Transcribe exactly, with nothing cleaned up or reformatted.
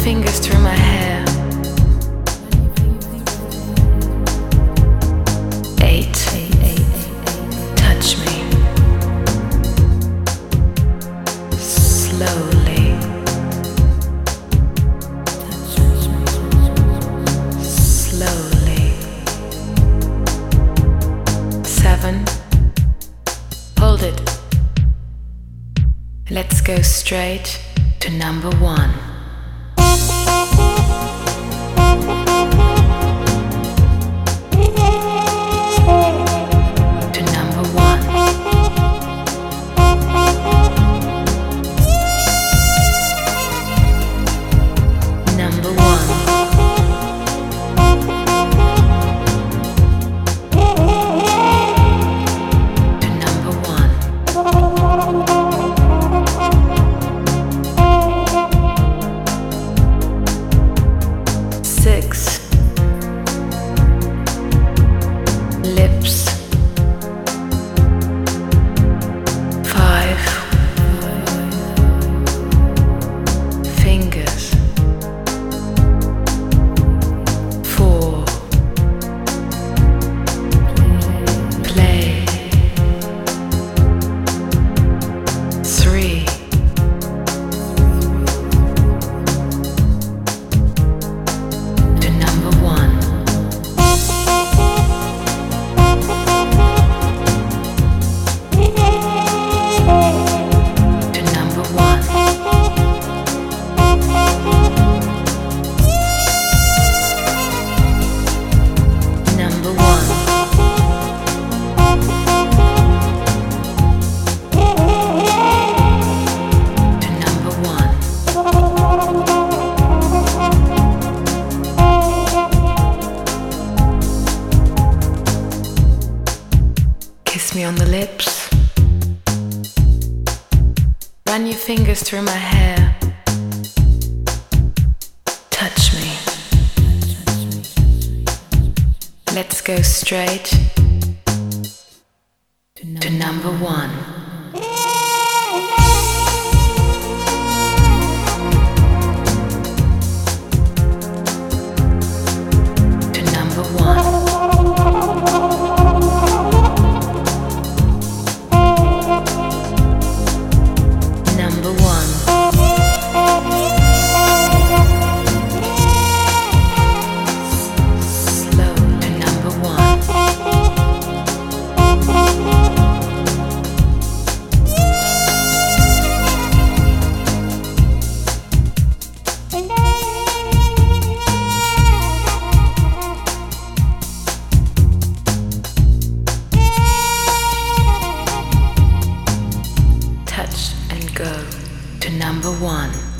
fingers through my hair. Eight. Touch me. Slowly. Slowly. Seven. Hold it. Let's go straight to number one. Kiss me on the lips. Run your fingers through my hair. Touch me. Let's go straight to number one. Touch and go to number one.